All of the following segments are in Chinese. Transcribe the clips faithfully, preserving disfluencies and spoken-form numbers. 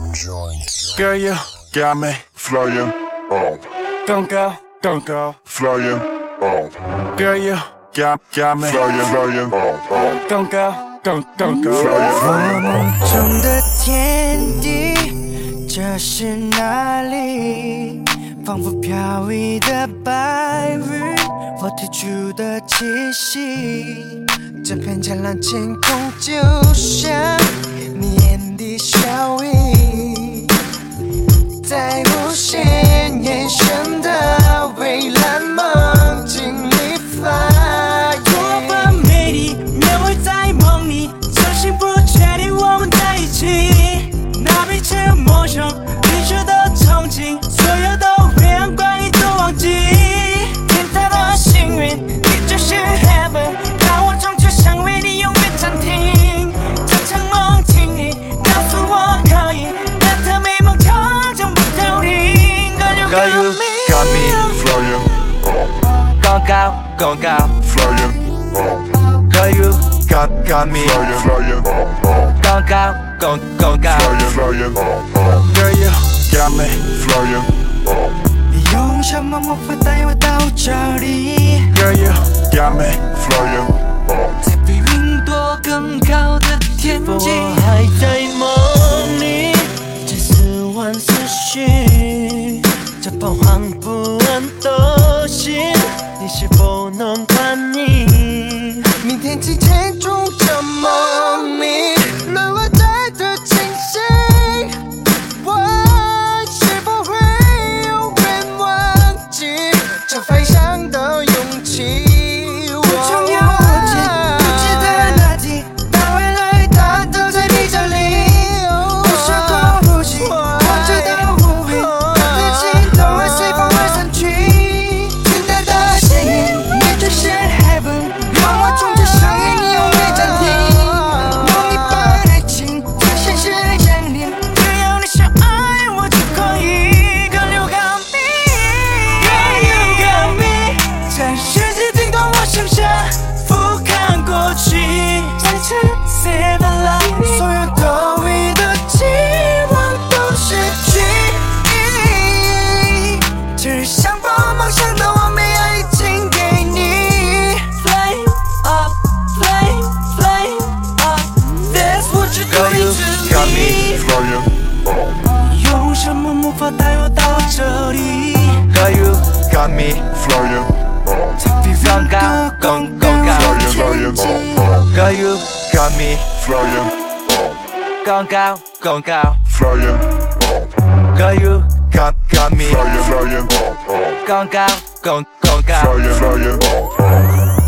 Girl, you got me flying up, don't go, don't go. flying up, Girl, you got got me flying, flying up, up, don't go, don't don't go. flying, 我 flying 梦 up. 中的天地，这是哪里？仿佛飘逸的白云，我退出的气息。这片湛蓝天空就像你眼底笑意，在无限延伸的蔚蓝梦境里发多么美丽，描绘在梦里，这幸福确定我们在一起。那彼此陌生，彼此的憧憬，所有都会让关于都忘记。天大的幸运，你就是 heaven， 让我终究想为你永远暂停。这场梦，请你告诉我可以，让它美梦成真不凋零。Girl, you got me Flying up, 更高更高 flying up, ，Girl, you got got me flying, flying up, up, 更高更更高。 flying, flying up, up, Girl, you got me flying up, 你用什么魔法带我到这里？ Girl, you got me flying up, 在比云朵更高的天际， 我还在梦里， 这四万思绪，这彷徨不安的心，你是否能看你？明天起牵住这梦里，让我再度清醒。我是不会永远忘记这飞翔的勇气。不重要的天，不值得那题，到未来它都在你这里。不是多呼吸，我知道无比，但天气都会随风而散去。天大的幸运，你就是 heaven， 让我终究想与你永远暂停。梦一般爱情在现实降临， 只要你想爱我就可以。Girl, you got me, Girl, you got me， 在世界尽头我想象，俯瞰过去，再次 save a life。 所有多余的期望都失去意义，只想把梦想的完美爱情给你。 Fly up, fly, fly up, that's what you're Girl, you doing got to me me。 flying up, 用什么魔法带我到这里？ Girl, you got me flying up, 比更高更更高 flying, flying up, Girl, you got me flying up, 更高更高 flying up, Girl, you got got me flying, flying up, 更高更更高 flying, flying up,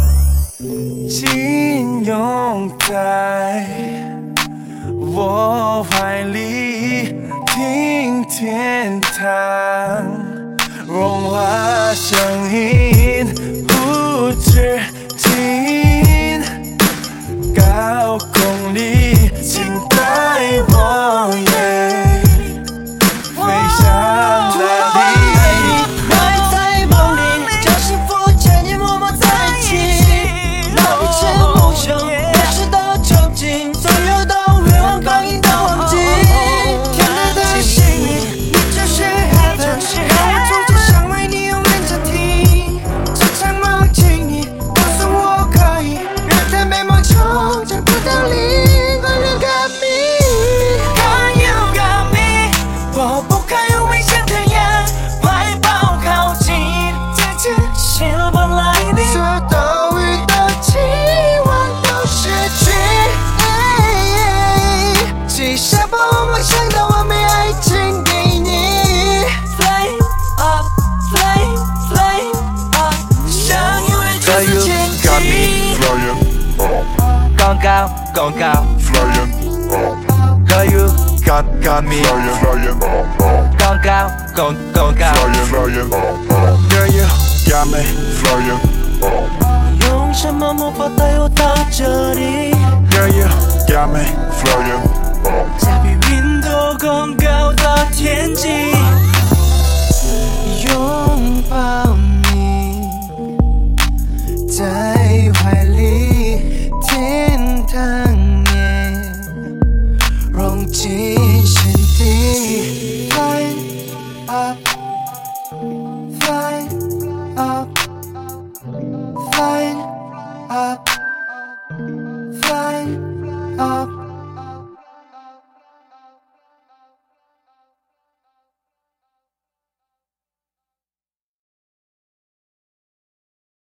紧拥在我怀里，听天堂融化声音，不止停。高空里，请带我也飞向哪里？ 还在梦里，这幸福千年默默在一起。那彼此陌生，彼此的憧憬，所有都会往光阴都忘记。 天大的幸运，你就是 heaven， 让我终究想为你永远暂停。这场梦，请你告诉我可以，让它美梦成真不凋零。Girl, you got me， Girl, you got me， 我不敢用危险的眼怀抱靠近，再次 silver lining。 所有多余的期望都失去意义，只想把我梦想的完美爱情给你。 Fly up, fly, fly up， 向永远就 Girl, 是 you 前 got me 进。 flying up, 更高更高 flying up, ，Girl, you got got me flying, flying up, 更高更更高。 flying, flying up, Girl, you got me flying up, 用什么魔法带我到这里？ Girl, you got me flying up, 在比云朵更高的天际。 拥抱你，在怀里，天堂也融进心底。 心。Fly up, fly up, fly up, fly up.